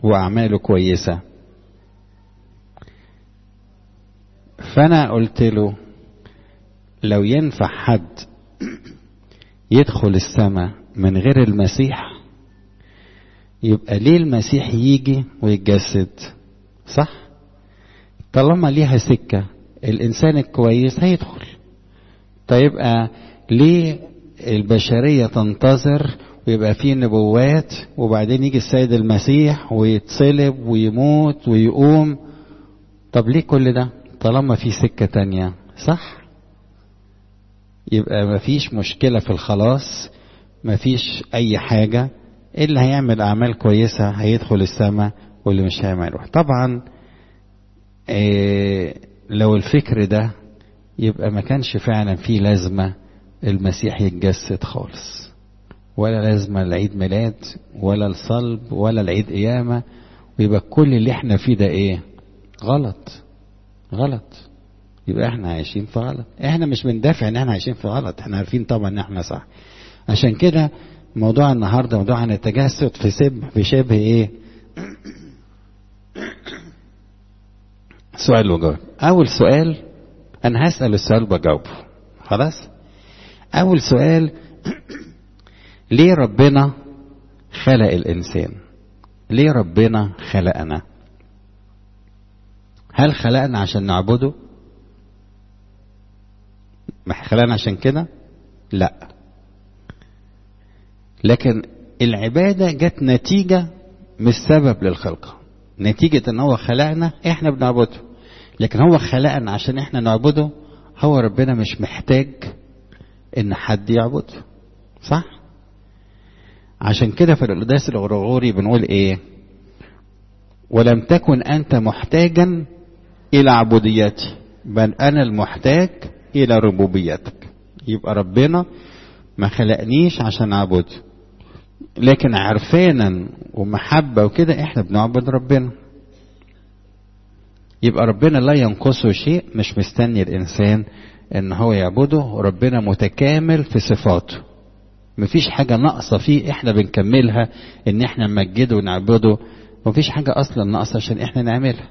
وأعماله كويسة. فأنا قلت له لو ينفع حد يدخل السماء من غير المسيح، يبقى ليه المسيح يجي ويتجسد؟ صح؟ طالما ليها سكة الإنسان الكويس هيدخل. طيب ليه البشرية تنتظر ويبقى فيه نبوات وبعدين يجي السيد المسيح ويتصلب ويموت ويقوم؟ طب ليه كل ده طالما في سكة تانية؟ صح؟ يبقى مفيش مشكلة في الخلاص، مفيش أي حاجة. اللي هيعمل أعمال كويسة هيدخل السماء واللي مش هيعمل. طبعا لو الفكر ده يبقى ما كانش فعلا فيه لازمة المسيح يتجسد خالص، ولا لازمة العيد ميلاد ولا الصلب ولا العيد قيامة، ويبقى كل اللي احنا فيه ده ايه؟ غلط. غلط. يبقى احنا عايشين في غلط. احنا مش بندافع ان احنا عايشين في غلط، احنا عارفين طبعا ان احنا صح. عشان كده موضوع النهارده موضوع عن التجسد في شبه ايه؟ سؤال وجواب. اول سؤال انا هسأل السؤال بجاوبه، خلاص؟ اول سؤال ليه ربنا خلق الانسان؟ ليه ربنا خلقنا؟ هل خلقنا عشان نعبده؟ ما خلقنا عشان كده؟ لا. لكن العبادة جت نتيجة مش سبب للخلقة. نتيجة ان هو خلقنا احنا بنعبده، لكن هو خلقنا عشان احنا نعبده. هو ربنا مش محتاج ان حد يعبده، صح؟ عشان كده في القداس الغرغوري بنقول ايه؟ ولم تكن انت محتاجا الى عبوديتي بل انا المحتاج الى ربوبيتك. يبقى ربنا ما خلقنيش عشان اعبده، لكن عرفانا ومحبة وكده احنا بنعبد ربنا. يبقى ربنا لا ينقصه شيء، مش مستني الانسان ان هو يعبده. ربنا متكامل في صفاته، مفيش حاجة ناقصة فيه احنا بنكملها ان احنا نمجده ونعبده. مفيش حاجة اصلا ناقصة عشان احنا نعملها.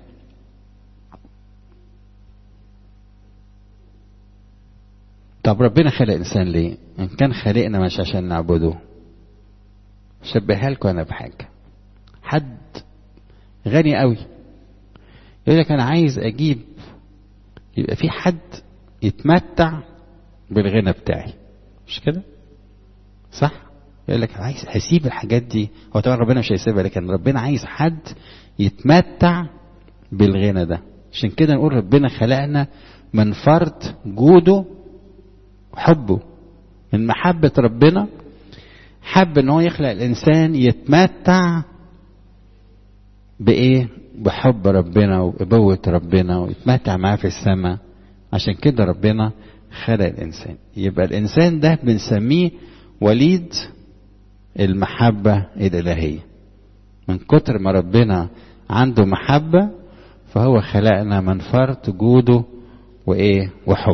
طب ربنا خلق انسان ليه؟ ان كان خلقنا مش عشان نعبده. شبهها لكم انا بحاجة. حد غني قوي يقول لك انا عايز اجيب، يبقى في حد يتمتع بالغنى بتاعي، مش كده؟ صح؟ يقول لك عايز هسيب الحاجات دي. هو طبعا ربنا مش هيسيبها، لكن ربنا عايز حد يتمتع بالغنى ده. عشان كده نقول ربنا خلقنا من فرط جوده وحبه. من محبة ربنا حب ان هو يخلق الانسان يتمتع بايه؟ بحب ربنا وابوة ربنا ويتمتع معاه في السماء. عشان كده ربنا خلق الانسان. يبقى الانسان ده بنسميه وليد المحبة الالهية. من كتر ما ربنا عنده محبة فهو خلقنا من فرط جوده وايه؟ وحب.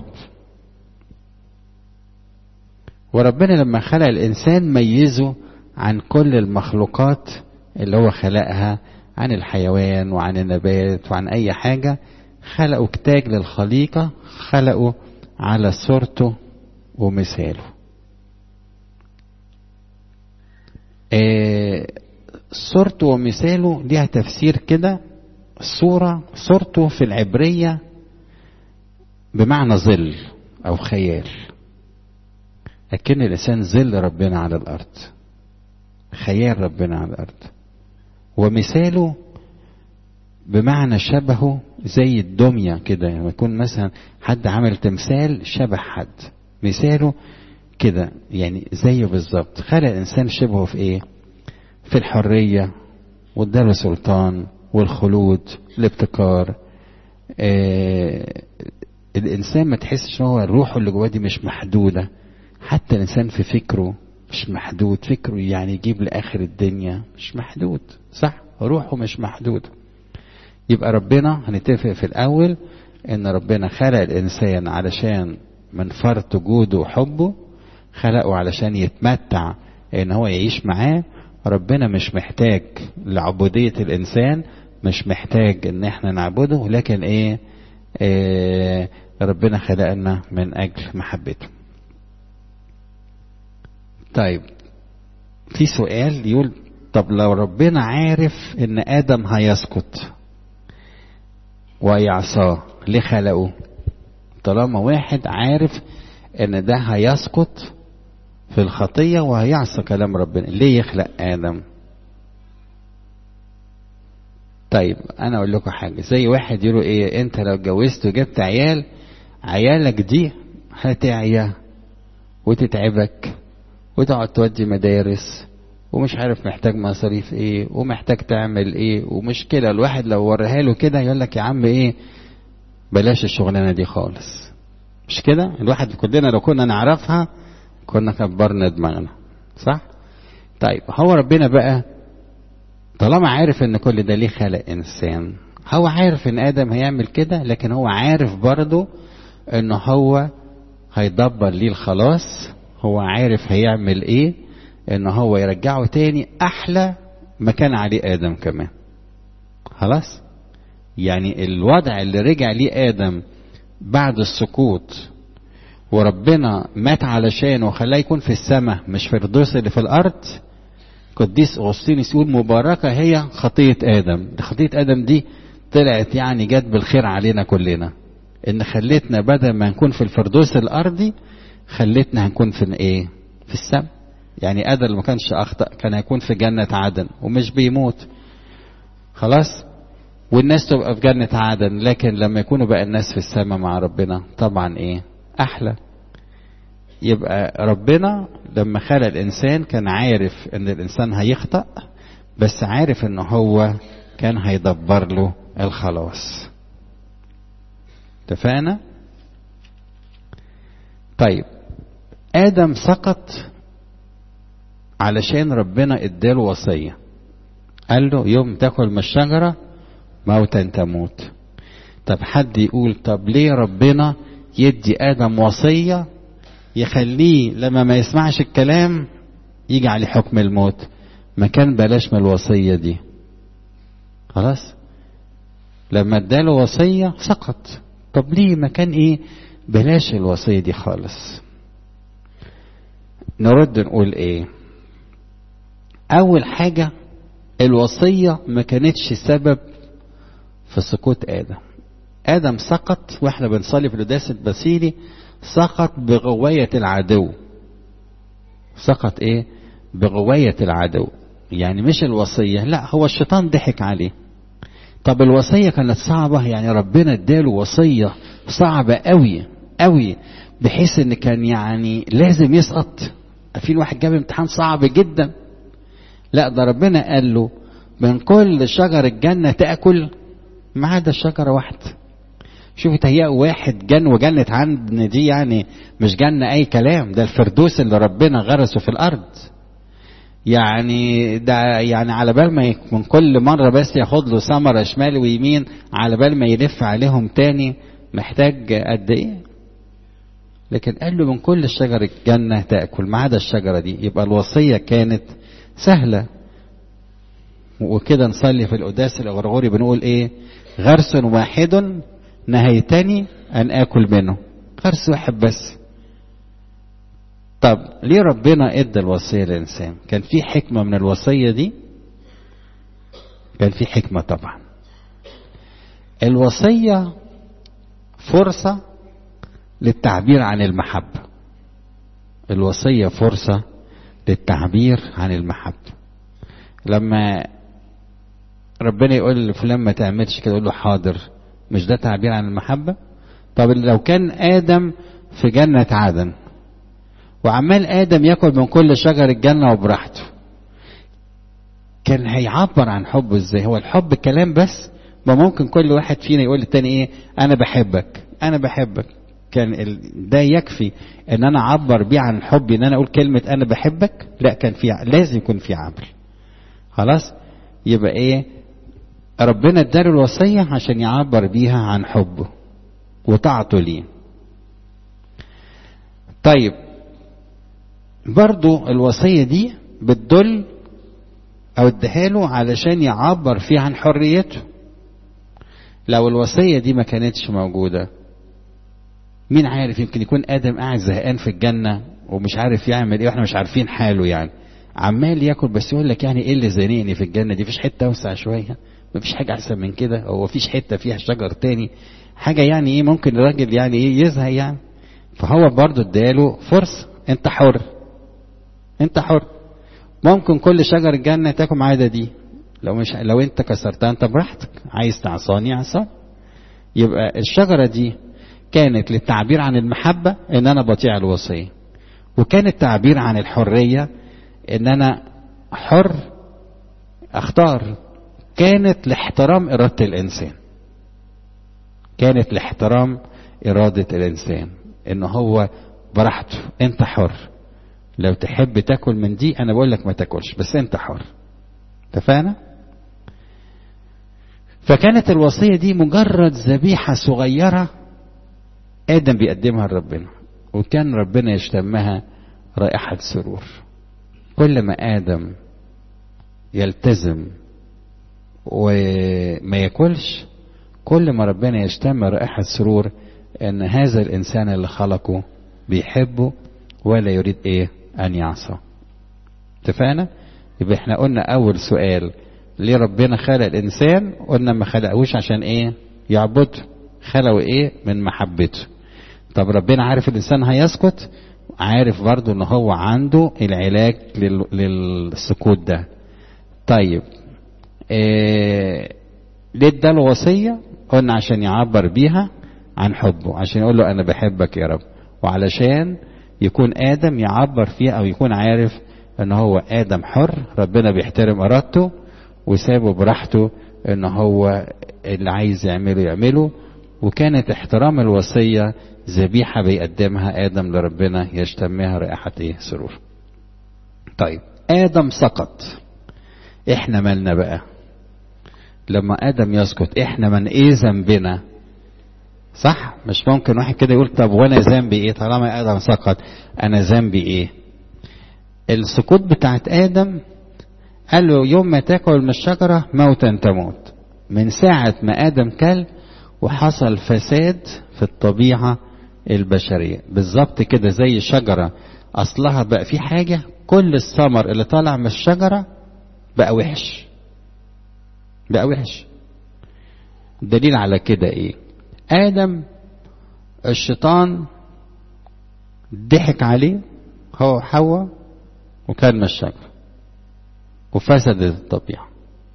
وربنا لما خلق الانسان ميزه عن كل المخلوقات اللي هو خلقها، عن الحيوان وعن النبات وعن اي حاجة. خلقوا كتاج للخليقة، خلقوا على صورته ومثاله. صورته ومثاله ليها تفسير كده. صورته في العبرية بمعنى ظل او خيال. لكن الانسان ظل ربنا على الارض، خيال ربنا على الارض. ومثاله بمعنى شبهه، زي الدمية كده. لما يكون مثلا حد عمل تمثال شبه حد، مثاله كده يعني زيه بالظبط. خلق الانسان شبهه في ايه؟ في الحرية واداله سلطان والخلود الابتكار. الانسان ما تحسش ان هو الروح اللي جواه دي مش محدودة. حتى الانسان في فكره مش محدود. فكره يعني يجيب لاخر الدنيا مش محدود، صح؟ روحه مش محدود. يبقى ربنا هنتفق في الاول ان ربنا خلق الانسان علشان من فرط جوده وحبه. خلقه علشان يتمتع ان هو يعيش معاه، ربنا مش محتاج لعبودية الإنسان، مش محتاج إن احنا نعبده، لكن ربنا خلقنا من أجل محبته. طيب في سؤال يقول طب لو ربنا عارف إن آدم هيسقط ويعصاه ليه خلقه؟ طالما واحد عارف إن ده هيسقط في الخطية وهيعصى كلام ربنا، ليه يخلق آدم؟ طيب أنا أقول لكم حاجة، زي واحد يقولوا إيه، أنت لو اتجوزت وجبت عيالك دي هتعيا وتتعبك وتقعد تودي مدارس ومش عارف محتاج مصاريف إيه ومحتاج تعمل إيه، ومشكلة الواحد لو وريها له كده يقول لك يا عم إيه بلاش الشغلانة دي خالص. مش كده؟ الواحد كلنا لو كنا نعرفها كنا كبرنا دماغنا، صح؟ طيب هو ربنا بقى طالما عارف ان كل ده ليه خلق انسان، هو عارف ان ادم هيعمل كده، لكن هو عارف برضه ان هو هيدبر ليه الخلاص، هو عارف هيعمل ايه، ان هو يرجعه تاني احلى ما كان عليه ادم كمان. خلاص؟ يعني الوضع اللي رجع ليه ادم بعد السقوط وربنا مات علشانه وخلاه يكون في السماء مش في الفردوس اللي في الارض، قديس أغسطينوس يقول مباركة هي خطية آدم. خطية آدم دي طلعت يعني جت بالخير علينا كلنا، إن خلتنا بدل ما نكون في الفردوس الأرضي خلتنا هنكون في إيه؟ في السماء. يعني آدم اللي ما كانش أخطأ كان هيكون في جنة عدن ومش بيموت. خلاص؟ والناس تبقى في جنة عدن، لكن لما يكونوا بقى الناس في السماء مع ربنا طبعا إيه؟ أحلى. يبقى ربنا لما خلق الإنسان كان عارف إن الإنسان هيخطأ، بس عارف إن هو كان هيدبر له الخلاص. اتفقنا؟ طيب آدم سقط علشان ربنا اداله وصية، قال له يوم تاكل من الشجرة موتا تموت. طب حد يقول طب ليه ربنا يدي آدم وصية يخليه لما ما يسمعش الكلام يجي عليه حكم الموت؟ ما كان بلاش من الوصية دي. خلاص؟ لما اداله وصية سقط. طب ليه ما كان ايه بلاش الوصية دي خالص؟ نرد نقول ايه؟ اول حاجة الوصية ما كانتش سبب في سقوط آدم سقط واحنا بنصلي في القداس البسيلي، سقط بغواية العدو. سقط ايه؟ بغواية العدو. يعني مش الوصية، لا هو الشيطان ضحك عليه. طب الوصية كانت صعبة، يعني ربنا اداله وصية صعبة قوي قوي بحيث ان كان يعني لازم يسقط. في واحد جاب امتحان صعب جدا، لا ده ربنا قال له من كل شجر الجنة تأكل ما عدا الشجرة واحدة. شوفوا تهيأوا واحد وجنة عدن دي يعني مش جنة اي كلام، ده الفردوس اللي ربنا غرسه في الارض. يعني ده يعني على بال ما من كل مرة بس ياخد له ثمرة شمال ويمين، على بال ما يلف عليهم تاني محتاج قد ايه؟ لكن قال له من كل شجر الجنة تأكل ما عدا الشجرة دي. يبقى الوصية كانت سهلة. وكده نصلي في القداس الغرغوري بنقول ايه؟ غرس واحد نهيتني ان اكل منه. غرس واحد بس. طب ليه ربنا ادى الوصية للإنسان؟ كان في حكمة من الوصية دي؟ كان في حكمة طبعا. الوصية فرصة للتعبير عن المحبة. الوصية فرصة للتعبير عن المحبة. لما ربنا يقول لفلان ما تعملش كده يقول له حاضر، مش ده تعبير عن المحبة؟ طب لو كان آدم في جنة عدن وعمال آدم يأكل من كل شجر الجنة وبراحته، كان هيعبر عن حبه ازاي؟ هو الحب كلام بس؟ ما ممكن كل واحد فينا يقول للتاني ايه؟ انا بحبك انا بحبك. كان ده يكفي ان انا اعبر بيه عن حبي ان انا اقول كلمة انا بحبك؟ لا، كان في لازم يكون في عمل. خلاص؟ يبقى ايه؟ ربنا اداله الوصية عشان يعبر بيها عن حبه وطاعته ليه. طيب برضو الوصية دي بتدل او اديها له علشان يعبر فيها عن حريته. لو الوصية دي ما كانتش موجودة، مين عارف، يمكن يكون آدم قاعد زهقان في الجنة ومش عارف يعمل ايه، واحنا مش عارفين حاله يعني، عمال ياكل بس يقول لك يعني ايه اللي زنقني في الجنة دي، مفيش حتة اوسع شوية، مفيش حاجة احسن من كده، او مفيش حتة فيها شجر تاني، حاجة يعني ايه ممكن الراجل يعني ايه يزهق يعني. فهو برضو اداله فرصة، انت حر، انت حر، ممكن كل شجر الجنة تاكل ما عدا دي، لو انت كسرتها انت براحتك، عايز تعصاني عصان. يبقى الشجرة دي كانت للتعبير عن المحبة ان انا بطيع الوصية، وكانت تعبير عن الحرية ان انا حر اختار، كانت لاحترام ارادة الانسان، كانت لاحترام ارادة الانسان ان هو براحته، انت حر، لو تحب تاكل من دي انا بقول لك ما تاكلش، بس انت حر. اتفقنا؟ فكانت الوصية دي مجرد ذبيحة صغيرة آدم بيقدمها لربنا، وكان ربنا يشتمها رائحة سرور. كل ما آدم يلتزم وما ياكلش، كل ما ربنا يشتم رائحة سرور ان هذا الانسان اللي خلقه بيحبه ولا يريد ايه ان يعصى. اتفقنا؟ يبقى احنا قلنا اول سؤال ليه ربنا خلق الانسان، قلنا ما خلقهوش عشان ايه يعبده، خلقه ايه من محبته. طب ربنا عارف الانسان هيسكت، عارف برضو ان هو عنده العلاج للسكوت ده. طيب ليه اداله وصية؟ قلنا عشان يعبر بيها عن حبه، عشان يقول له انا بحبك يا رب، وعلشان يكون ادم يعبر فيها او يكون عارف ان هو ادم حر، ربنا بيحترم ارادته وسابه براحته ان هو اللي عايز يعمله يعمله. وكانت احترام الوصية ذبيحة بيقدمها ادم لربنا يشتمها رائحة ايه سرور. طيب ادم سقط، احنا مالنا بقى لما ادم يسقط؟ احنا من ايه ذنبنا؟ صح؟ مش ممكن واحد كده يقول طب وانا ذنبي ايه طالما ادم سقط، انا ذنبي ايه؟ السقوط بتاعت ادم قال له يوم ما تاكل من الشجرة موتا تموت. من ساعة ما ادم كل وحصل فساد في الطبيعة البشرية بالظبط كده، زي شجرة اصلها بقى في حاجة، كل الثمر اللي طالع من الشجرة بقى وحش، بقى وحش. دليل على كده ايه؟ ادم الشيطان ضحك عليه هو حواء وكان من الشجرة وفسدت الطبيعة.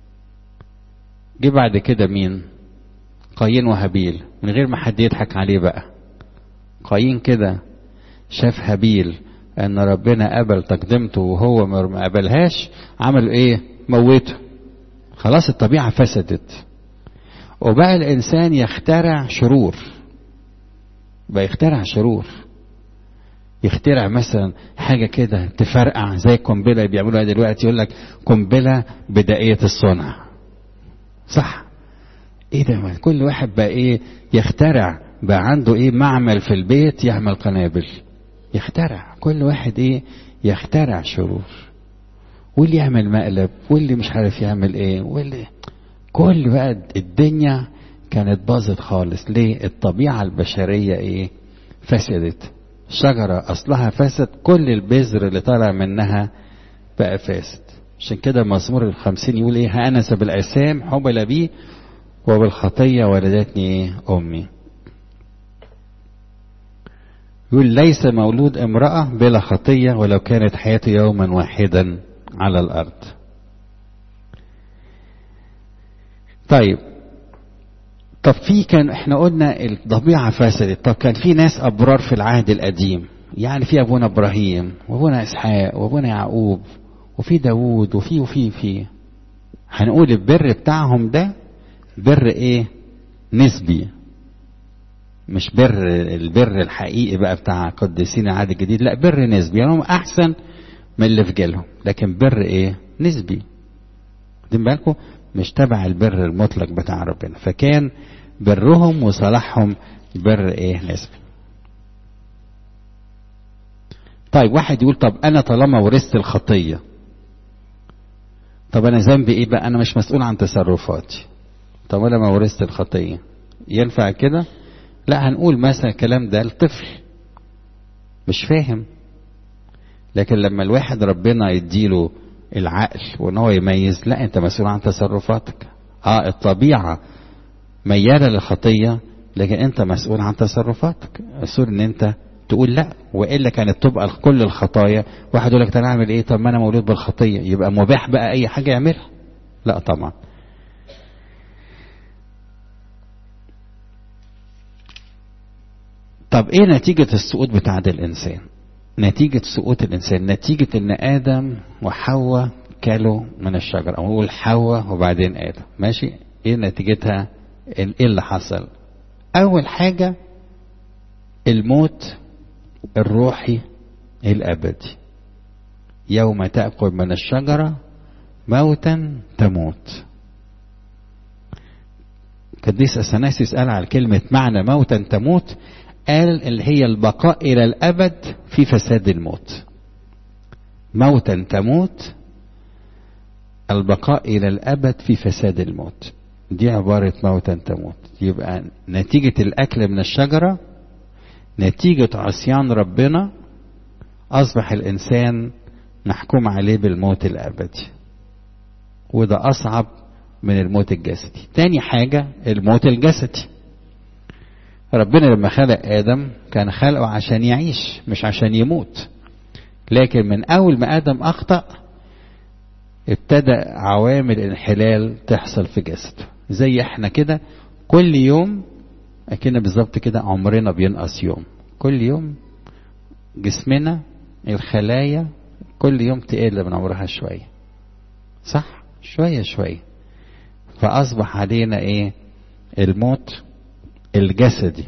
جه بعد كده مين؟ قايين وهابيل، من غير ما حد يضحك عليه بقى. قايين كده شاف هابيل ان ربنا قبل تقدمته وهو ما قبلهاش، عمل ايه؟ موته. خلاص الطبيعة فسدت، وبقى الانسان يخترع شرور، بقى يخترع شرور، يخترع مثلا حاجة كده تفرقع زي القنبلة بيعملوها دلوقتي، يقول لك قنبلة بدائية الصنع. صح؟ ايه ده؟ كل واحد بقى ايه يخترع، بقى عنده ايه معمل في البيت يعمل قنابل، يخترع، كل واحد ايه يخترع شرور، واللي يعمل مقلب، واللي مش عارف يعمل ايه، واللي كل بقى الدنيا كانت باظت خالص. ليه؟ الطبيعة البشرية ايه؟ فسدت. شجرة اصلها فسد، كل البذر اللي طالع منها بقى فاسد. عشان كده مزمور 50 يقول ايه؟ ها انس بالاثام حبل بي وبالخطية ولدتني ايه امي. يقول ليس مولود امرأة بلا خطية ولو كانت حياته يوما واحدا على الارض. طيب في كان احنا قلنا الطبيعة فسدت، طب كان في ناس ابرار في العهد القديم، يعني في ابونا ابراهيم وابونا اسحاق وابونا يعقوب وفي داوود وفي هنقول البر بتاعهم ده بر ايه؟ نسبي، مش بر البر الحقيقي بقى بتاع قديسين العهد الجديد، لا بر نسبي، يعني هم احسن من اللي في جيلهم، لكن بر ايه؟ نسبي. واخدين بالكم؟ مش تبع البر المطلق بتاع ربنا، فكان برهم وصلاحهم بر ايه؟ نسبي. طيب واحد يقول طب انا طالما ورثت الخطية، طب انا ذنبي ايه بقى؟ انا مش مسؤول عن تصرفاتي. طب انا ما ورثت الخطيه، ينفع كده؟ لا، هنقول مثلا الكلام ده الطفل مش فاهم، لكن لما الواحد ربنا يديله العقل وان هو يميز، لا انت مسؤول عن تصرفاتك. الطبيعه مياله للخطيه، لكن انت مسؤول عن تصرفاتك. مسؤول ان انت تقول لا، والا كانت تبقى كل الخطايا واحد يقول لك انا اعمل ايه؟ طب ما انا مولود بالخطيه، يبقى مباح بقى اي حاجه يعملها. لا طبعا. طب ايه نتيجه السقوط بتاع الانسان؟ نتيجه سقوط الانسان نتيجه ان ادم وحواء كلوا من الشجره، او نقول حواء وبعدين ادم. ماشي، ايه نتيجتها؟ ايه اللي حصل؟ اول حاجه الموت الروحي الابدي. يوم تأكل من الشجرة موتا تموت. قديس اثناسيوس قال على كلمة معنى موتا تموت، قال اللي هي البقاء الى الابد في فساد الموت. موتا تموت، البقاء الى الابد في فساد الموت. دي عبارة موتا تموت. يبقى نتيجة الاكل من الشجرة، نتيجة عصيان ربنا، اصبح الانسان محكوم عليه بالموت الابدي، وده اصعب من الموت الجسدي. تاني حاجة الموت الجسدي. ربنا لما خلق ادم كان خلقه عشان يعيش مش عشان يموت، لكن من اول ما ادم اخطأ ابتدى عوامل الانحلال تحصل في جسده. زي احنا كده كل يوم اكن بالظبط كده عمرنا بينقص يوم، كل يوم جسمنا الخلايا كل يوم تقل من عمرها شوية، صح؟ شوية شوية. فأصبح علينا ايه؟ الموت الجسدي،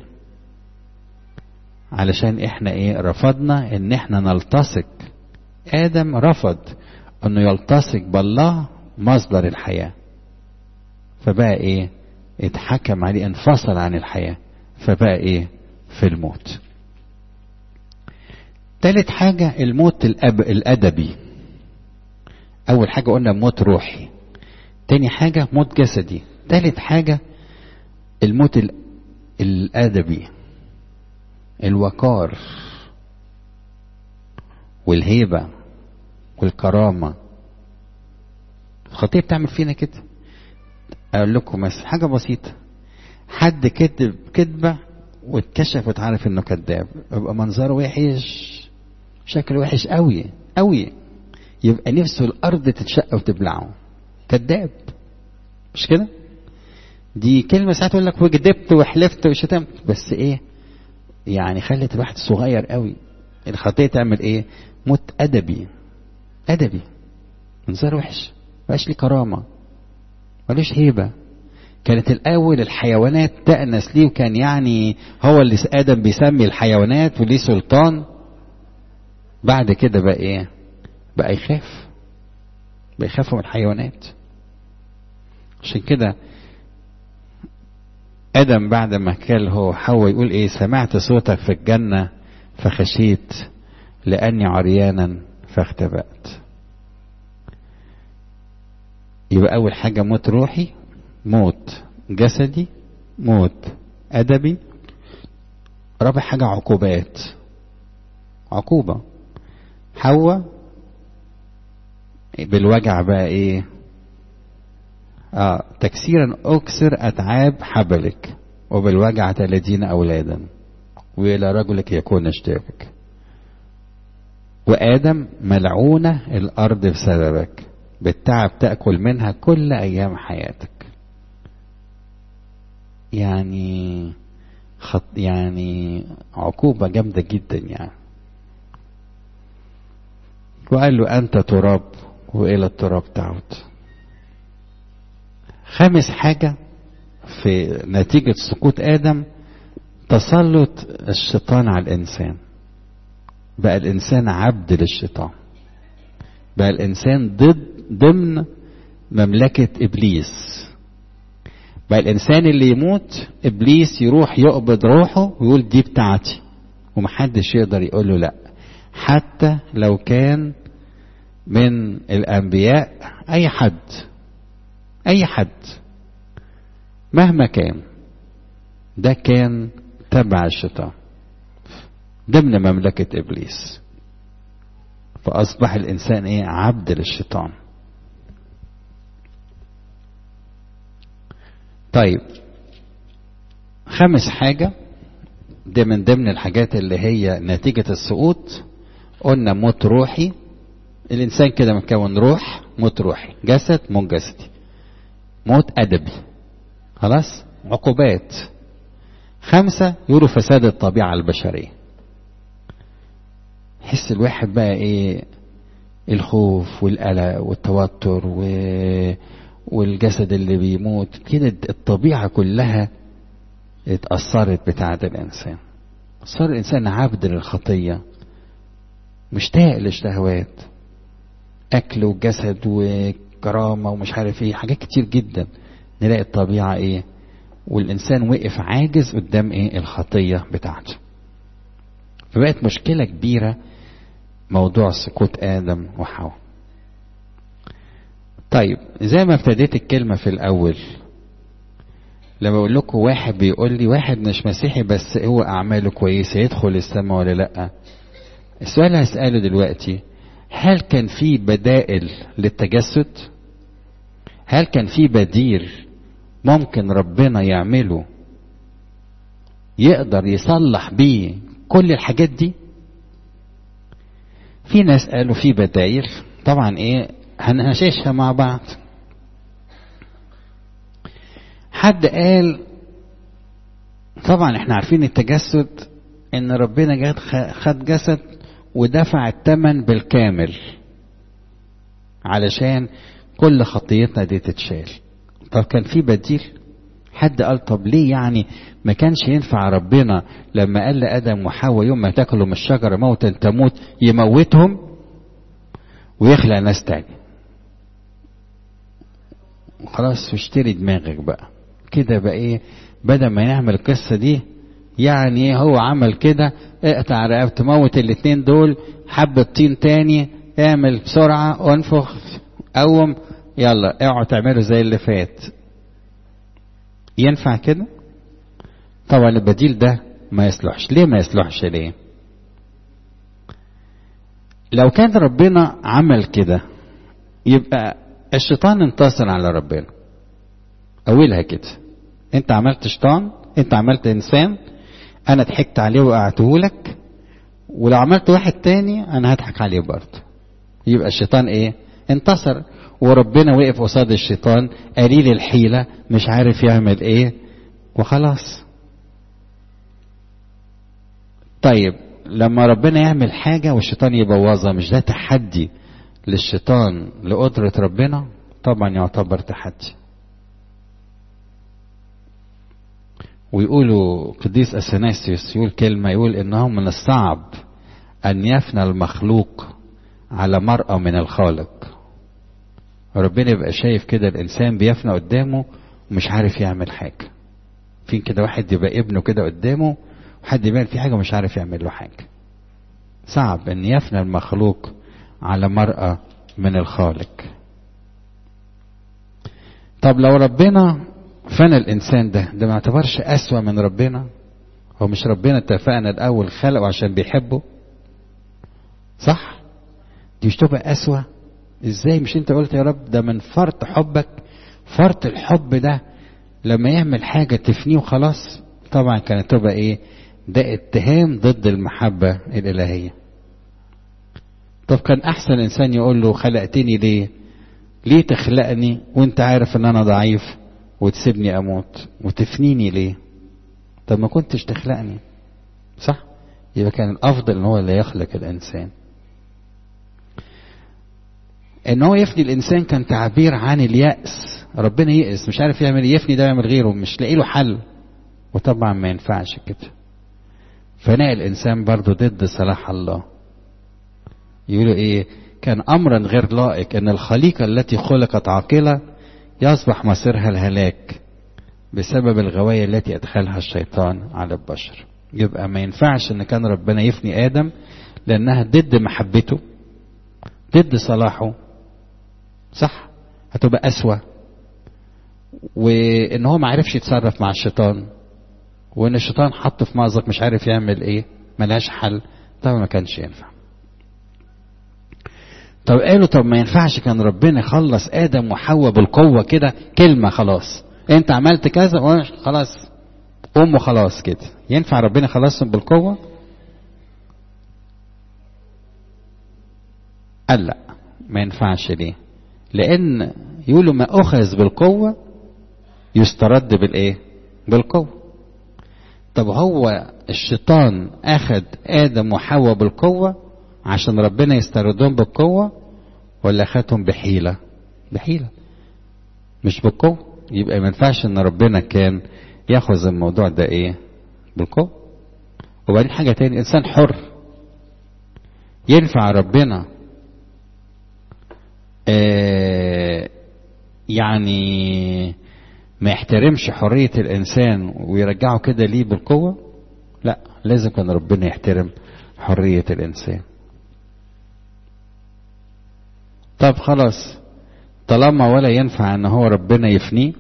علشان احنا ايه؟ رفضنا ان احنا نلتصق. آدم رفض انه يلتصق بالله مصدر الحياة، فبقى ايه؟ اتحكم عليه، انفصل عن الحياة، فبقى ايه؟ في الموت. تالت حاجة الموت الأدبي. أول حاجة قلنا موت روحي، تاني حاجة موت جسدي، تالت حاجة الموت الأدبي. الوقار والهيبة والكرامة. الخطية بتعمل فينا كده. أقول لكم مثلا حاجة بسيطة، حد كذب كذبة واتكشف وتعرف انه كذاب، يبقى منظره وحش، شكله وحش قوي قوي، يبقى نفسه الارض تتشق وتبلعه. كذاب، مش كده؟ دي كلمة ساعات يقول لك وكذبت وحلفت وشتمت، بس ايه يعني؟ خلت الواحد صغير قوي. الخطية تعمل ايه؟ موت ادبي. ادبي، منظر وحش، مبقاش ليه كرامة، ملوش هيبة. كانت الاول الحيوانات تأنس ليه، وكان يعني هو اللي ادم بيسمي الحيوانات وليه سلطان. بعد كده بقى ايه؟ بقى يخاف، بقى يخافوا من الحيوانات. عشان كده ادم بعد ما كل هو حواء يقول ايه؟ سمعت صوتك في الجنة فخشيت لاني عريانا فاختبأت. يبقى اول حاجة موت روحي، موت جسدي، موت ادبي. رابع حاجة عقوبات. عقوبة حواء بالوجع بقى ايه؟ تكسيرا اكسر اتعاب حبلك وبالوجع 30 اولادا والى رجلك يكون اشتياقك. وادم ملعونة الارض بسببك، بالتعب تأكل منها كل ايام حياتك. يعني يعني عقوبة جامدة جدا يعني. وقال له أنت تراب وإلى التراب تعود. خامس حاجة في نتيجة سقوط آدم تسلط الشيطان على الإنسان. بقى الإنسان عبد للشيطان، بقى الإنسان ضمن مملكة إبليس. بقى الإنسان اللي يموت إبليس يروح يقبض روحه ويقول دي بتاعتي، ومحدش يقدر يقول له لأ، حتى لو كان من الأنبياء، أي حد مهما كان، ده كان تبع الشيطان ضمن مملكة إبليس، فأصبح الإنسان إيه؟ عبد للشيطان. طيب، خامس حاجة دي من ضمن الحاجات اللي هي نتيجة السقوط، قلنا موت روحي. الإنسان كده مكون روح، موت روحي، جسد، موت جسدي، موت أدبي، خلاص، عقوبات. 5 يقولوا فساد الطبيعة البشرية. حس الواحد بقى ايه؟ الخوف والقلق والتوتر والجسد اللي بيموت كده، الطبيعة كلها اتأثرت بتاعة الإنسان. صار الإنسان عبد للخطية، مشتاق للشهوات، أكل وجسد وكرامة ومش عارف ايه، حاجات كتير جدا. نلاقي الطبيعة ايه؟ والإنسان وقف عاجز قدام ايه؟ الخطية بتاعته. فبقت مشكلة كبيرة موضوع سقوط آدم وحواء. طيب، زي ما ابتديت الكلمة في الأول، لما أقول لكم واحد بيقول لي واحد مش مسيحي بس هو أعماله كويسة، يدخل السماء ولا لأ؟ السؤال هسأله دلوقتي: هل كان في بدائل للتجسد؟ هل كان في بديل ممكن ربنا يعمله يقدر يصلح بيه كل الحاجات دي؟ في ناس قالوا في بدايل، طبعا ايه هنهششها مع بعض. حد قال طبعا احنا عارفين التجسد ان ربنا جات خد جسد ودفع الثمن بالكامل علشان كل خطيتنا دي تتشال. طب كان في بديل؟ حد قال طب ليه يعني ما كانش ينفع ربنا لما قال لآدم وحواء يوم ما تاكلوا من الشجرة موتا تموت يموتهم ويخلق ناس تاني؟ خلاص، واشتري دماغك بقى كده بقى ايه، بدل ما نعمل القصة دي يعني هو عمل كده، اقطع رقبته، موت الاتنين دول، حبة طين تاني، اعمل بسرعة وانفخ قوم، يلا اوعوا تعملوا زي اللي فات. ينفع كده؟ طبعا البديل ده ما يصلحش. ليه ما يصلحش؟ ليه؟ لو كان ربنا عمل كده يبقى الشيطان انتصر على ربنا. اولها كده، انت عملت شيطان، انت عملت انسان، انا ضحكت عليه وقعته لك، ولو عملت واحد تاني انا هضحك عليه برضه. يبقى الشيطان ايه؟ انتصر، وربنا وقف قصاد الشيطان قليل الحيلة مش عارف يعمل ايه وخلاص. طيب، لما ربنا يعمل حاجة والشيطان يبوظها، مش ده تحدي للشيطان لقدرة ربنا؟ طبعا يعتبر تحدي. ويقولوا قديس أثناسيوس يقول كلمة، يقول إنه من الصعب أن يفنى المخلوق على مرأة من الخالق. ربنا يبقى شايف كده الإنسان بيفنى قدامه ومش عارف يعمل حاجة. في كده واحد يبقى ابنه كده قدامه وحد يبان في حاجة مش عارف يعمل له حاجة. صعب أن يفنى المخلوق على مرأة من الخالق. طب لو ربنا فنى الإنسان ده ما يعتبرش أسوأ من ربنا؟ هو مش ربنا اتفقنا الأول خلقه عشان بيحبه؟ صح؟ دي مش تبقى أسوأ؟ ازاي؟ مش انت قلت يا رب ده من فرط حبك؟ فرط الحب ده لما يعمل حاجة تفنيه وخلاص. طبعا كانت تبقى ايه؟ ده اتهام ضد المحبة الإلهية. طب كان أحسن إنسان يقول له خلقتني ليه؟ ليه تخلقني وانت عارف ان انا ضعيف وتسيبني اموت وتفنيني ليه؟ طب ما كنتش تخلقني، صح؟ يبقى كان الافضل ان هو اللي يخلق الانسان. ان هو يفني الانسان كان تعبير عن اليأس. ربنا يئس مش عارف يعمل، يفني ده يعمل غيره، مش لاقي له حل. وطبعا ما ينفعش كده. فناء الانسان برضو ضد صلاح الله. يقولوا ايه؟ كان امرا غير لائق ان الخليقة التي خلقت عاقلة يصبح مصيرها الهلاك بسبب الغواية التي ادخلها الشيطان على البشر. يبقى ما ينفعش ان كان ربنا يفني ادم لانها ضد محبته. ضد صلاحه، صح؟ هتبقى أسوأ. وإن هو ما عرفش يتصرف مع الشيطان، وإن الشيطان حطه في مأزق مش عارف يعمل إيه، ملهاش حل، طبعا ما كانش ينفع. طب قالوا طب ما ينفعش كان ربنا خلص آدم وحواء بالقوة كده، كلمة خلاص أنت عملت كذا خلاص قوم وخلاص كده، ينفع ربنا خلصهم بالقوة؟ قال لا ما ينفعش. ليه؟ لأن يقولوا ما أخذ بالقوة يسترد بالإيه؟ بالقوة. طب هو الشيطان أخذ آدم وحواء بالقوة عشان ربنا يستردهم بالقوة، ولا أخذهم بحيلة؟ بحيلة مش بالقوة. يبقى ما ينفعش إن ربنا كان ياخذ الموضوع ده إيه؟ بالقوة. وبعدين حاجة تاني، إنسان حر، ينفع ربنا يعني ما يحترمش حرية الإنسان ويرجعه كده ليه بالقوة؟ لا، لازم كان ربنا يحترم حرية الإنسان. طب خلاص، طالما ولا ينفع ان هو ربنا يفنيه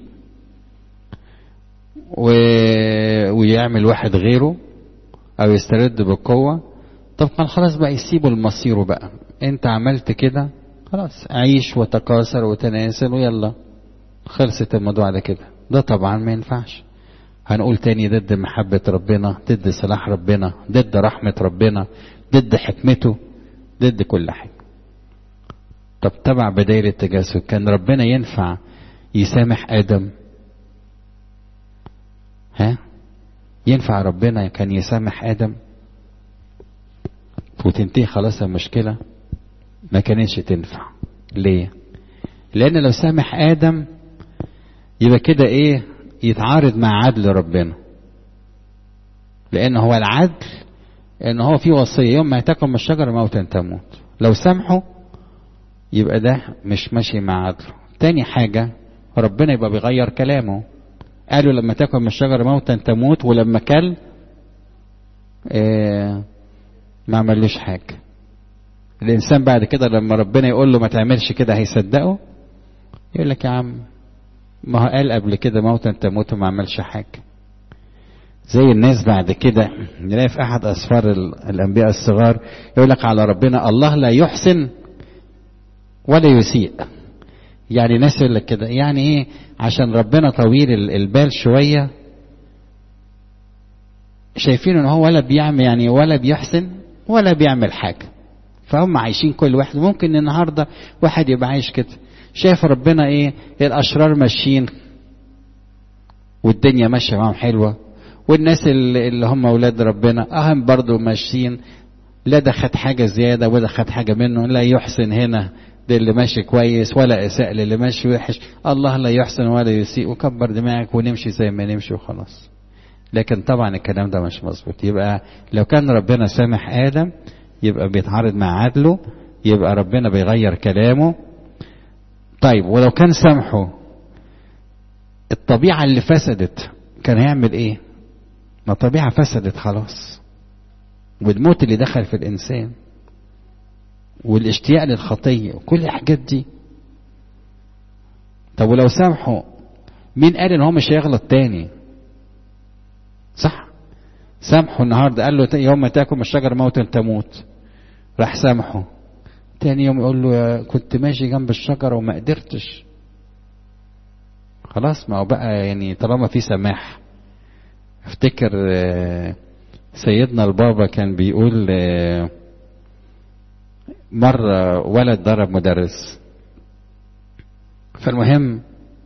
ويعمل واحد غيره او يسترد بالقوة، طب كان خلاص بقى يسيبه لمصيره بقى. انت عملت كده خلاص، عيش وتكاثر وتناسل ويلا، خلصت الموضوع ده كده. ده طبعا ما ينفعش. هنقول تاني ضد محبة ربنا، ضد صلاح ربنا، ضد رحمة ربنا، ضد حكمته، ضد كل حاجة. طب تبع بداية التجسد كان ربنا ينفع يسامح آدم؟ ها؟ ينفع ربنا كان يسامح آدم وتنتهي خلاص المشكلة؟ ما كانتش تنفع. ليه؟ لأن لو سامح آدم يبقى كده إيه؟ يتعارض مع عدل ربنا. لأن هو العدل إن هو في وصية يوم ما تاكل من الشجرة موتا تموت. لو سامحه يبقى ده مش ماشي مع عدله. تاني حاجة، ربنا يبقى بيغير كلامه. قالوا لما تاكل من الشجرة موتا تموت، ولما كل ما عملوش حاجة. الإنسان بعد كده لما ربنا يقول له ما تعملش كده هيصدقه؟ يقول لك يا عم ما هو قال قبل كده موتا تموت وما عملش حاجة. زي الناس بعد كده نلاقي في أحد أسفار الأنبياء الصغار يقول لك على ربنا الله لا يحسن ولا يسيء. يعني ناس يقول لك كده، يعني ايه؟ عشان ربنا طويل البال شوية، شايفين ان هو ولا بيعمل يعني ولا بيحسن ولا بيعمل حاجة، فهم عايشين كل واحد. ممكن النهاردة واحد يبقى عايش كده، شايف ربنا ايه؟ الاشرار ماشيين والدنيا ماشية معهم حلوة، والناس اللي هم اولاد ربنا اهم برضو ماشيين، لا ده خد حاجة زيادة ولا خد حاجة منه، لا يحسن هنا ده اللي ماشي كويس ولا اساء للي ماشي وحش. الله لا يحسن ولا يسيء، وكبر دماغك ونمشي زي ما نمشي وخلاص. لكن طبعا الكلام ده مش مظبوط. يبقى لو كان ربنا سامح آدم يبقى بيتعارض مع عدله، يبقى ربنا بيغير كلامه. طيب ولو كان سامحه الطبيعة اللي فسدت كان هيعمل ايه؟ ما الطبيعة فسدت خلاص، والموت اللي دخل في الإنسان والاشتياق للخطية وكل الحاجات دي. طب ولو سامحه مين قال ان هو مش هيغلط تاني؟ صح؟ سامحه النهارده قال له يوم ما تاكل من الشجر موتا تموت، راح سامحه. تاني يوم يقول له كنت ماشي جنب الشجرة وما قدرتش. خلاص ما هو بقى يعني طالما في سماح. افتكر سيدنا البابا كان بيقول مرة ولد ضرب مدرس، فالمهم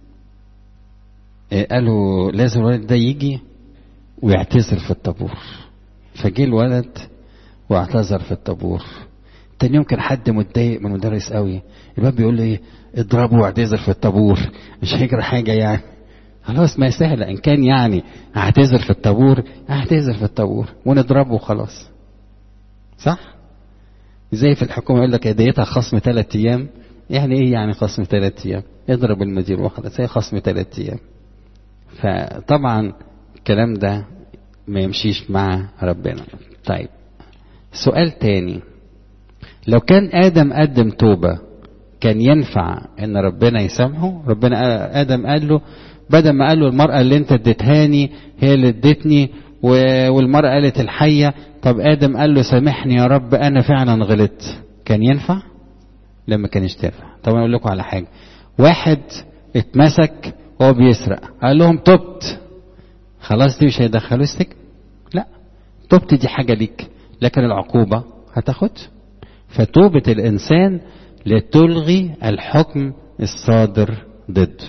قالوا لازم الولد ده يجي ويعتذر في الطابور. فجي الولد واعتذر في الطابور. تاني يوم كان حد متضايق من المدرس قوي، الواد بيقول له ايه؟ اضربه واعتذر في الطابور، مش هيجرى حاجة يعني. خلاص ما سهلة، ان كان يعني اعتذر في الطابور اعتذر في الطابور ونضربه وخلاص. صح؟ زي في الحكومة يقول لك هديتها خصم 3 ايام. يعني ايه يعني خصم 3 ايام؟ اضرب المدير وخلاص، هي خصم 3 ايام. فطبعا الكلام ده ما يمشيش مع ربنا. طيب سؤال تاني، لو كان آدم قدم توبة كان ينفع ان ربنا يسامحه؟ ربنا آدم قال له، بدل ما قال له المرأة اللي انت اديتهاني هي اللي ادتني والمرأة قالت الحية، طب آدم قال له سامحني يا رب انا فعلا غلطت، كان ينفع؟ لما كانش تنفع. طب انا اقول لكم على حاجة، واحد اتمسك وهو بيسرق قال لهم تبت، خلاص دي مش هيدخلوا السجن؟ لا، توبت دي حاجة ليك، لكن العقوبة هتاخد. فتوبة الإنسان لتلغي الحكم الصادر ضده.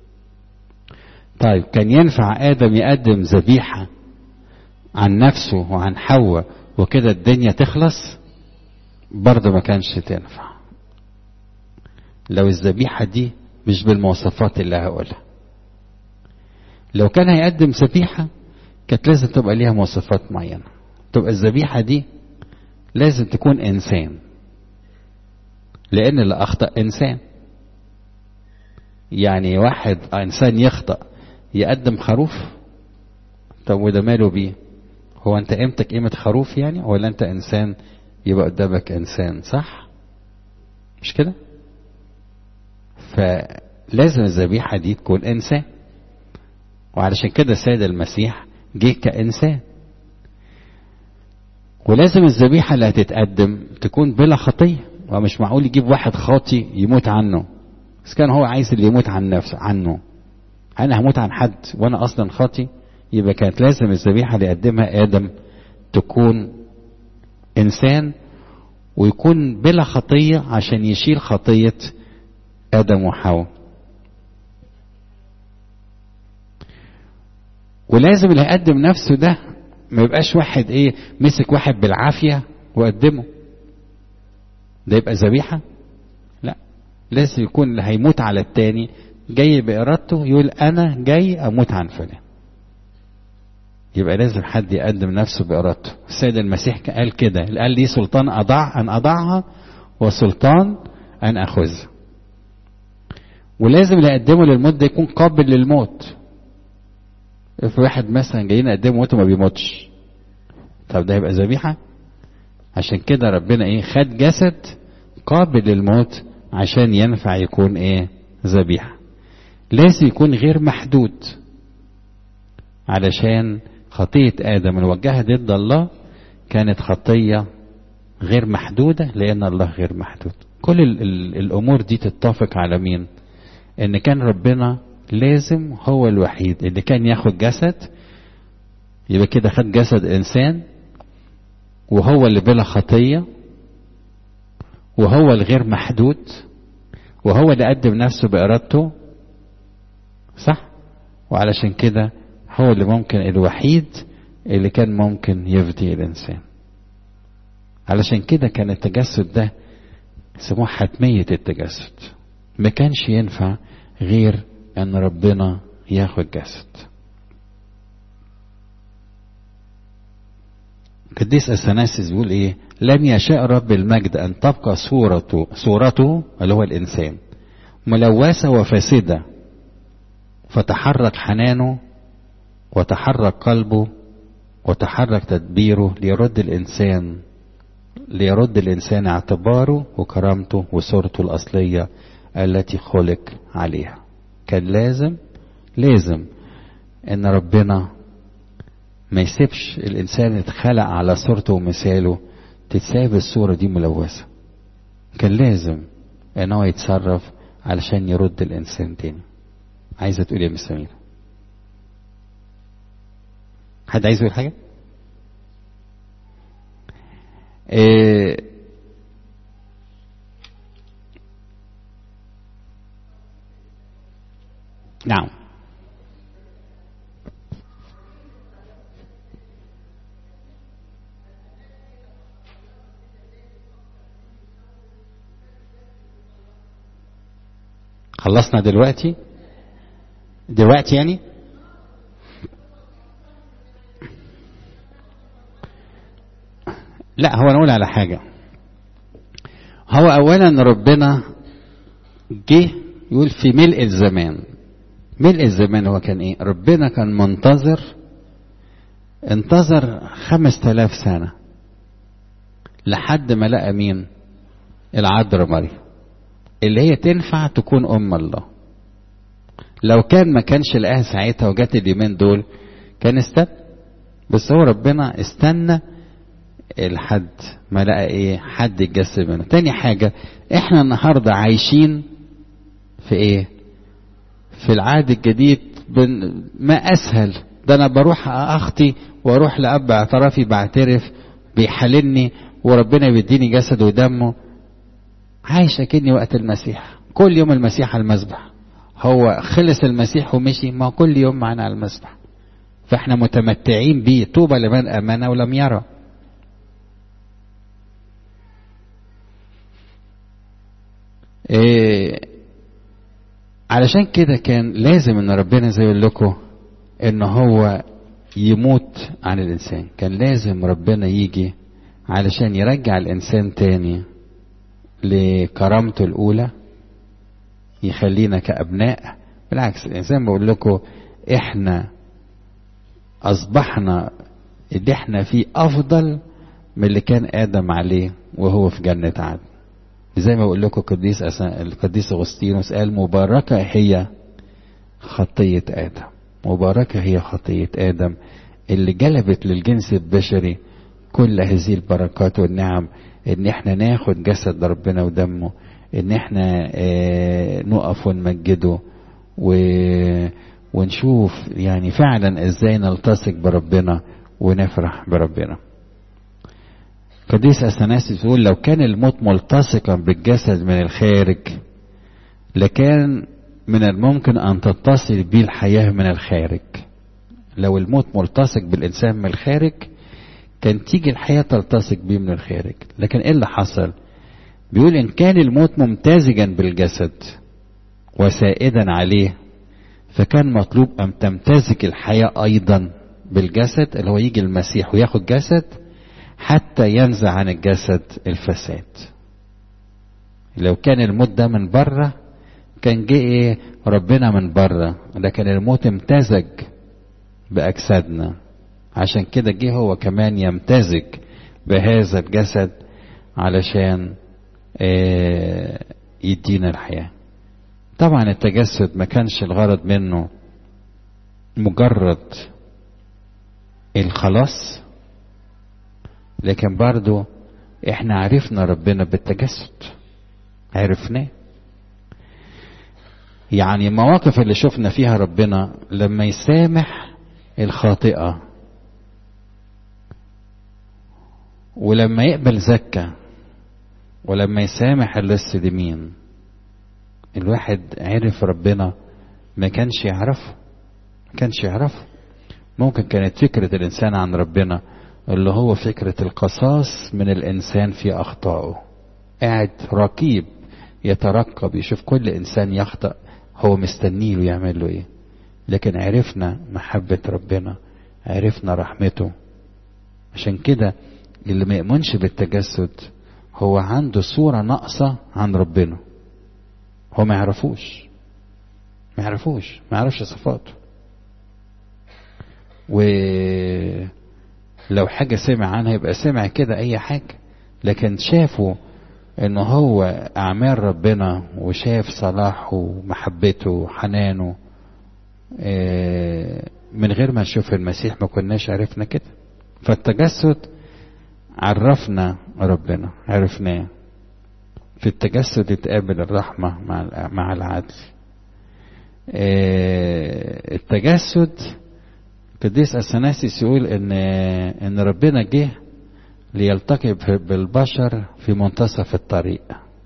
طيب كان ينفع آدم يقدم ذبيحة عن نفسه وعن حواء وكده الدنيا تخلص؟ برضه ما كانش تنفع لو الذبيحة دي مش بالمواصفات اللي هقولها. لو كان هيقدم ذبيحة كانت لازم تبقى ليها مواصفات معينة، تبقى الذبيحة دي لازم تكون إنسان، لأن اللي أخطأ إنسان. يعني واحد إنسان يخطأ يقدم خروف؟ طب وده ماله بيه؟ هو أنت قيمتك قيمة خروف يعني؟ ولا أنت إنسان يبقى قدامك إنسان؟ صح؟ مش كده؟ فلازم الذبيحة دي تكون إنسان، وعلشان كده السيد المسيح جه كإنسان. ولازم الذبيحة اللي هتتقدم تكون بلا خطية، ومش معقول يجيب واحد خاطي يموت عنه. بس كان هو عايز اللي يموت عن نفسه عنه، انا هموت عن حد وانا اصلا خاطي؟ يبقى كانت لازم الذبيحة اللي يقدمها آدم تكون إنسان ويكون بلا خطية عشان يشيل خطية آدم وحواء. ولازم اللي يقدم نفسه ده ما يبقاش واحد مسك واحد بالعافية وقدمه، ده يبقى ذبيحة؟ لا، لازم يكون اللي هيموت على التاني جاي بإرادته، يقول أنا جاي أموت عن فلان. يبقى لازم حد يقدم نفسه بإرادته. السيد المسيح قال كده، قال لي سلطان أن أضعها وسلطان أن أخذها. ولازم اللي يقدمه للموت ده يكون قابل للموت. في واحد مثلا جايين يقدمه موت وما بيموتش، طب ده يبقى ذبيحة؟ عشان كده ربنا خد جسد قابل للموت عشان ينفع يكون ذبيحة. لازم يكون غير محدود، علشان خطية آدم الوجهة ضد الله كانت خطية غير محدودة، لأن الله غير محدود. كل الأمور دي تتفق على مين؟ إن كان ربنا لازم هو الوحيد اللي كان ياخد جسد، يبقى كده خد جسد إنسان، وهو اللي بلا خطية، وهو الغير محدود، وهو اللي قدم نفسه بإرادته، صح؟ وعلشان كده هو اللي ممكن الوحيد اللي كان ممكن يفدي الإنسان. علشان كده كان التجسد ده سموه حتمية التجسد، ما كانش ينفع غير أن ربنا ياخد جسد. قديس أثناسيس بيقول لم يشاء رب المجد أن تبقى صورته اللي هو الإنسان ملوثة وفاسدة، فتحرك حنانه وتحرك قلبه وتحرك تدبيره ليرد الإنسان اعتباره وكرامته وصورته الأصلية التي خلق عليها. كان لازم ان ربنا ما يسيبش الإنسان يتخلق على صورته ومثاله تتساب الصورة دي ملوثة. كان لازم ان هو يتصرف علشان يرد الإنسان تاني. عايزة تقول يا مس سميرة؟ حد عايز يقول حاجة؟ نعم. خلصنا دلوقتي يعني؟ لا، هو نقول على حاجة. هو أولا ربنا جه يقول في ملء الزمان هو كان ربنا كان انتظر 5000 سنة لحد ما لقى مين؟ العذراء مريم اللي هي تنفع تكون ام الله. لو كان ما كانش لقاها ساعتها وجات اليومين دول كان استنى، بس هو ربنا استنى الحد ما لقى ايه حد يتجسد منه. تاني حاجة احنا النهاردة عايشين في ايه؟ في العهد الجديد. ما اسهل ده، انا بروح اخطي واروح لاب اعترافي بعترف بيحللني وربنا بيديني جسد ودمه. عايش اكني وقت المسيح، كل يوم المسيح على المذبح. هو خلص المسيح ومشي، ما كل يوم معنا على المذبح. فاحنا متمتعين بيه. طوبى لمن امن ولم يرى. علشان كده كان لازم ان ربنا زي يقول لكم ان هو يموت عن الانسان. كان لازم ربنا يجي علشان يرجع الانسان تاني لكرامته الاولى، يخلينا كابناء. بالعكس الانسان بقول لكم احنا اصبحنا اللي احنا فيه افضل من اللي كان ادم عليه وهو في جنة عدن. زي ما بقول لكم القديس اغسطينوس قال مباركة هي خطية ادم. مباركة هي خطية ادم اللي جلبت للجنس البشري كل هذه البركات والنعم، ان احنا ناخد جسد ربنا ودمه، ان احنا نقف ونمجده ونشوف يعني فعلا ازاي نلتصق بربنا ونفرح بربنا. قديس اثناسيوس يقول لو كان الموت ملتصقا بالجسد من الخارج لكان من الممكن ان تتصل به الحياة من الخارج. لو الموت ملتصق بالانسان من الخارج كان تيجي الحياة تلتصق به من الخارج. لكن ايه اللي حصل؟ بيقول ان كان الموت ممتزجا بالجسد وسائدا عليه فكان مطلوب ان تمتزج الحياة ايضا بالجسد، اللي هو يجي المسيح وياخد جسد حتى ينزع عن الجسد الفساد. لو كان الموت ده من بره كان جه ايه ربنا من بره، لكن الموت امتزج باجسادنا، عشان كده جه هو كمان يمتزج بهذا الجسد علشان يدينا الحياة. طبعا التجسد ما كانش الغرض منه مجرد الخلاص، لكن برضو احنا عرفنا ربنا بالتجسد، عرفناه. يعني المواقف اللي شفنا فيها ربنا لما يسامح الخاطئة ولما يقبل زكا ولما يسامح اللص، الواحد عرف ربنا ما كانش يعرفه. ممكن كانت فكرة الإنسان عن ربنا اللي هو فكرة القصاص من الإنسان في أخطائه، قاعد رقيب يترقب يشوف كل إنسان يخطأ هو مستنيه له يعمل له إيه. لكن عرفنا محبة ربنا، عرفنا رحمته. عشان كده اللي ما يؤمنش بالتجسد هو عنده صورة ناقصة عن ربنا، هو ما يعرفش صفاته. ولو حاجة سمع عنها يبقى سمع كده اي حاجة، لكن شافوا انه هو اعمال ربنا وشاف صلاحه ومحبته وحنانه من غير ما نشوف المسيح ما كناش عرفنا كده. فالتجسد عرفنا ربنا، عرفناه. في التجسد يتقابل الرحمة مع العدل. التجسد قديس اثناسيوس يقول ان ربنا جه ليلتقي بالبشر في منتصف الطريق.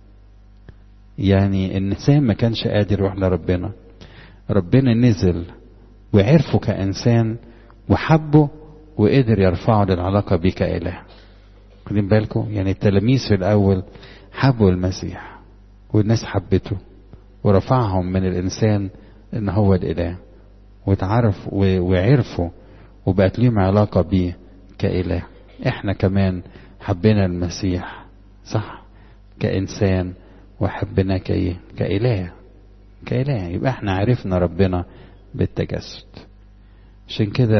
يعني الانسان ما كانش قادر يروح لربنا، ربنا نزل وعرفه كإنسان وحبه وقدر يرفعه للعلاقة بيه كإله. خدين بالكم؟ يعني التلاميذ في الأول حبوا المسيح والناس حبته ورفعهم من الإنسان إن هو الإله، واتعرف وعرفوا وبقت لهم علاقة بيه كإله. احنا كمان حبينا المسيح صح كإنسان وحبنا كإله. يبقى احنا عرفنا ربنا بالتجسد. عشان كده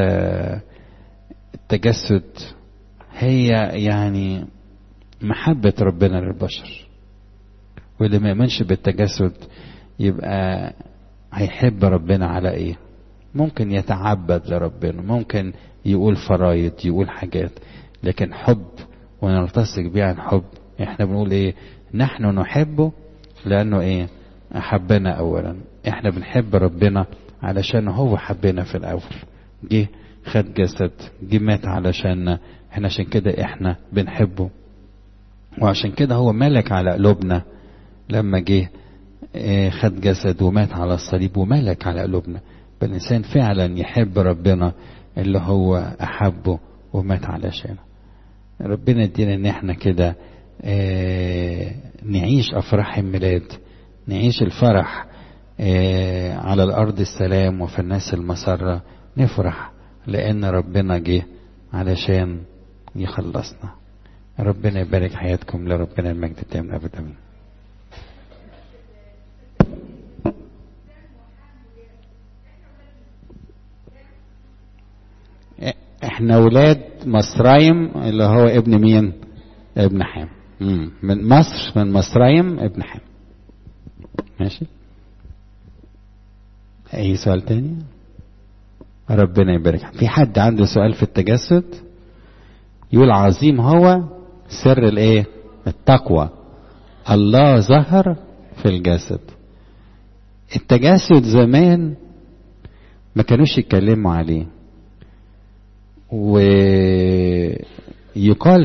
التجسد هي يعني محبة ربنا للبشر، واللي ما يؤمنش بالتجسد يبقى هيحب ربنا على ايه؟ ممكن يتعبد لربنا، ممكن يقول فرايد، يقول حاجات، لكن حب ونلتصق بيه عن حب. احنا بنقول ايه؟ نحن نحبه لانه ايه؟ احبنا اولا. احنا بنحب ربنا علشان هو حبنا في الاول، جه خد جسد، جه مات علشان احنا، عشان كده احنا بنحبه، وعشان كده هو ملك على قلوبنا لما جه خد جسد ومات على الصليب وملك على قلوبنا. فالإنسان فعلا يحب ربنا اللي هو أحبه ومات علشانه. ربنا يدينا ان احنا كده نعيش أفراح الميلاد، نعيش الفرح على الأرض السلام وفي الناس المسرة، نفرح لأن ربنا جه علشان يخلصنا. ربنا يبارك حياتكم، لربنا المجد الدائم أبدا. آمين. احنا ولاد مصرايم، اللي هو ابن مين؟ ابن حام. من مصر، من مصرايم ابن حام. ماشي. اي سؤال تاني؟ ربنا يبارك. في حد عنده سؤال في التجسد؟ يقول عظيم هو سر الايه؟ التقوى، الله ظهر في الجسد. التجسد زمان ما كانوش يتكلموا عليه، ويقال